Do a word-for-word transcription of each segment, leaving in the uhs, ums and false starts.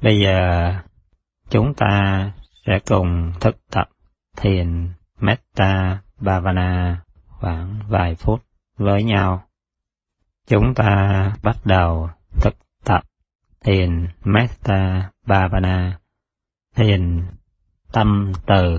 Bây giờ chúng ta sẽ cùng thực tập thiền Metta Bhavana khoảng vài phút với nhau. Chúng ta bắt đầu thực tập thiền Metta Bhavana, thiền tâm từ.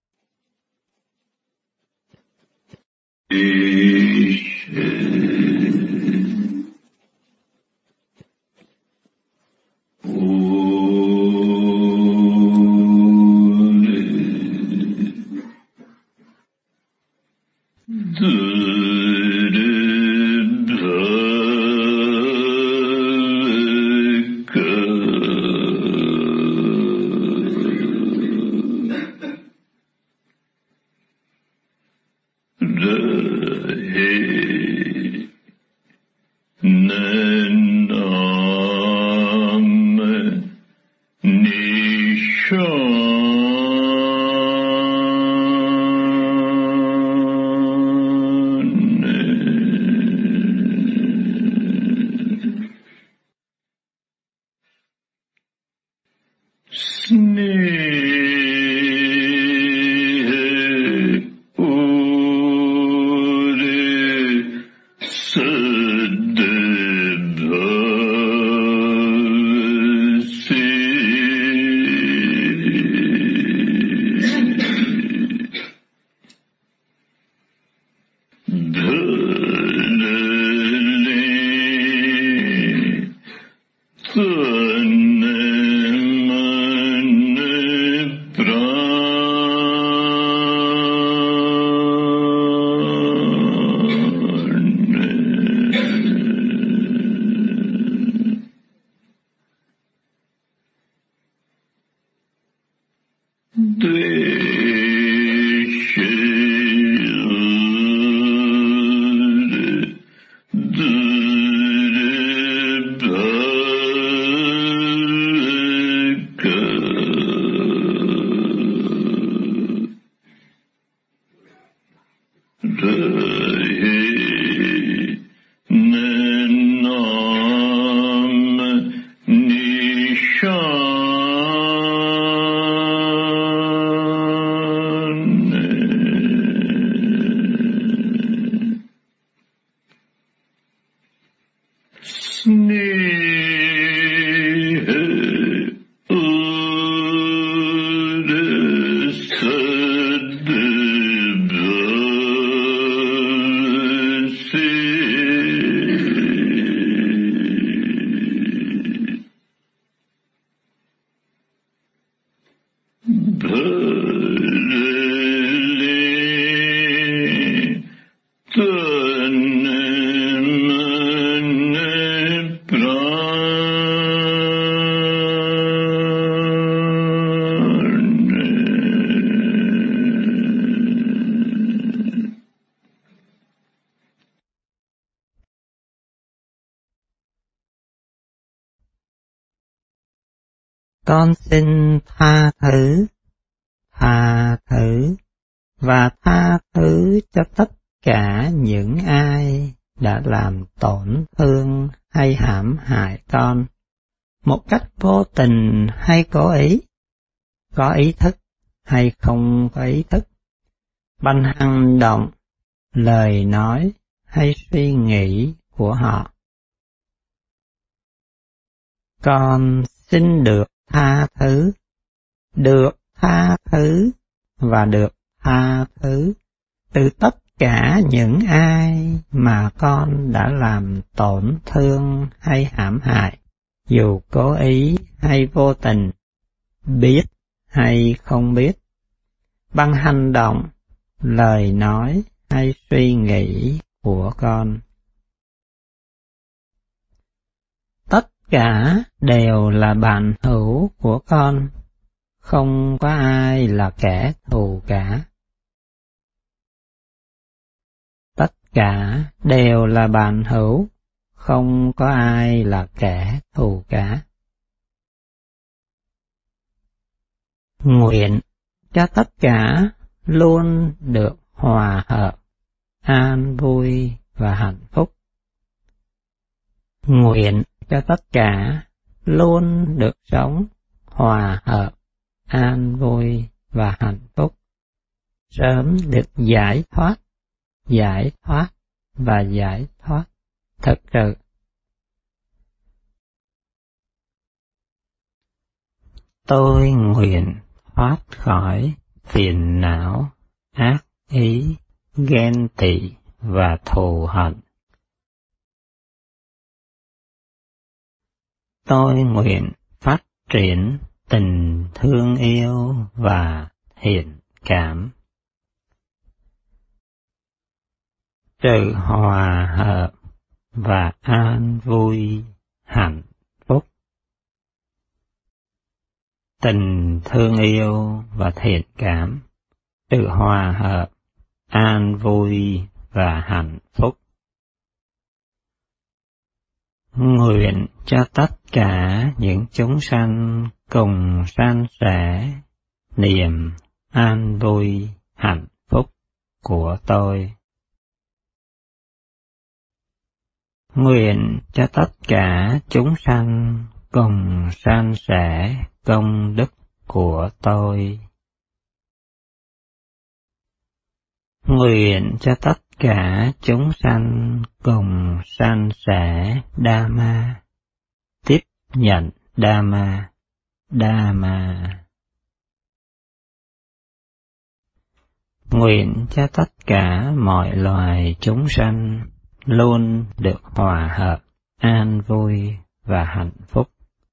Con xin tha thứ, tha thứ và tha thứ cho tất cả những ai đã làm tổn thương hay hãm hại con, một cách vô tình hay cố ý, có ý thức hay không có ý thức, bằng hành động, lời nói hay suy nghĩ của họ. Con xin được tha thứ, được tha thứ và được tha thứ từ tất cả những ai mà con đã làm tổn thương hay hãm hại, dù cố ý hay vô tình, biết hay không biết, bằng hành động, lời nói hay suy nghĩ của con. Tất cả đều là bạn hữu của con, không có ai là kẻ thù cả. Tất cả đều là bạn hữu, không có ai là kẻ thù cả. Nguyện cho tất cả luôn được hòa hợp, an vui và hạnh phúc. Nguyện cho tất cả luôn được sống hòa hợp, an vui và hạnh phúc, sớm được giải thoát, giải thoát và giải thoát thật sự. Tôi nguyện thoát khỏi phiền não, ác ý, ghen tị và thù hận. Tôi nguyện phát triển tình thương yêu và thiện cảm. Sự hòa hợp và an vui, hạnh phúc. Tình thương yêu và thiện cảm, sự hòa hợp, an vui và hạnh phúc. Nguyện cho tất cả những chúng sanh cùng san sẻ niềm an vui, hạnh phúc của tôi. Nguyện cho tất cả chúng sanh cùng san sẻ công đức của tôi. Nguyện cho tất cả chúng sanh cùng san sẻ Dhamma, tiếp nhận Dhamma, Dhamma. Nguyện cho tất cả mọi loài chúng sanh luôn được hòa hợp, an vui và hạnh phúc,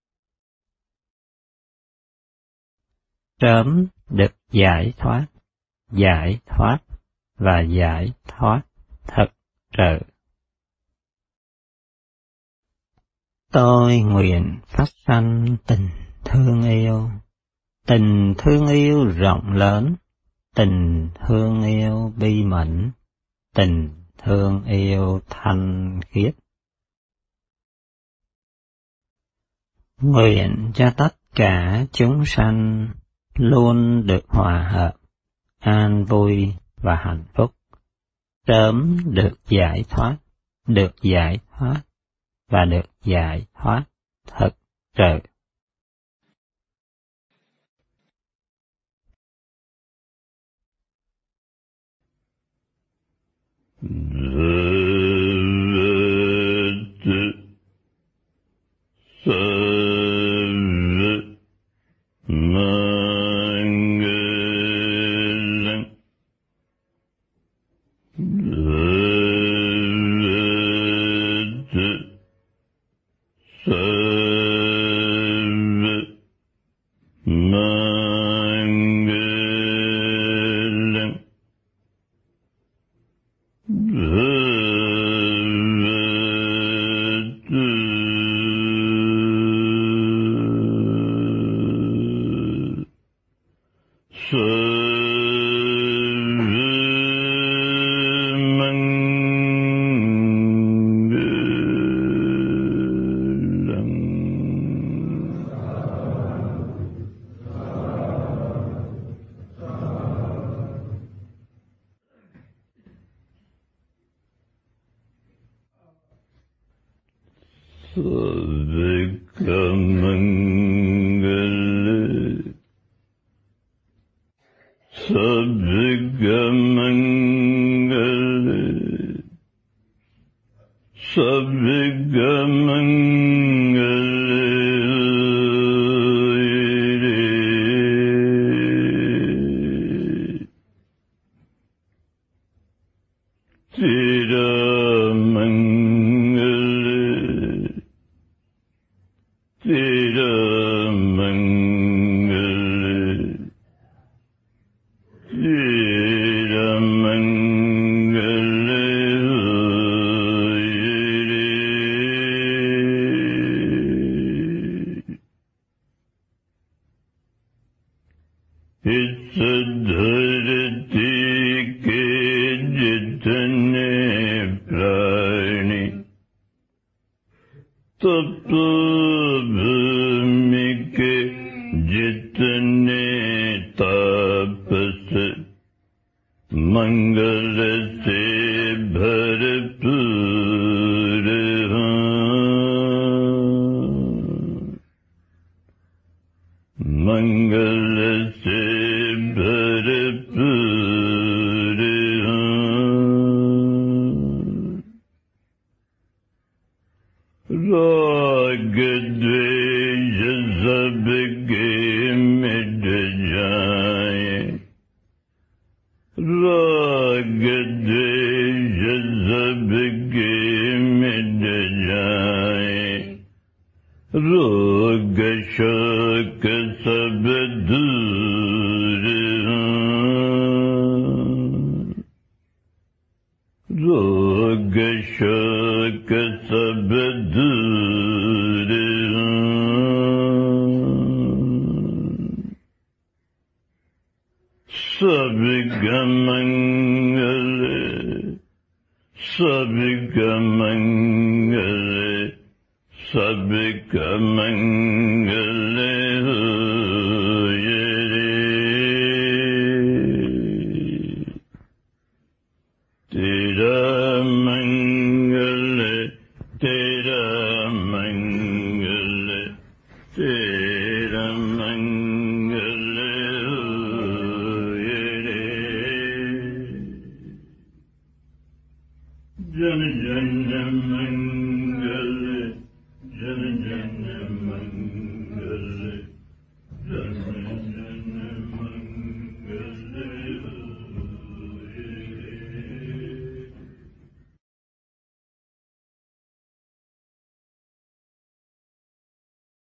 sớm được giải thoát, giải thoát và giải thoát thật sự. Tôi nguyện phát sanh tình thương yêu, tình thương yêu rộng lớn, tình thương yêu bi mẫn, tình thương yêu thanh khiết. Nguyện cho tất cả chúng sanh luôn được hòa hợp, an vui và hạnh phúc, sớm được giải thoát, được giải thoát và được giải thoát thật sự. मंगल से भरपूर हो, राग द्वेष सबके मिट जाए, राग द्वेष सबके मिट जाए, रोग शोक सब दूर हो, रोग शोक सब दूर हो, सबका मंगल, सबका मंगल, सबका मंगल होए रे। तेरा मंगल, तेरा मंगल, तेरा मंगल होए रे। जन जन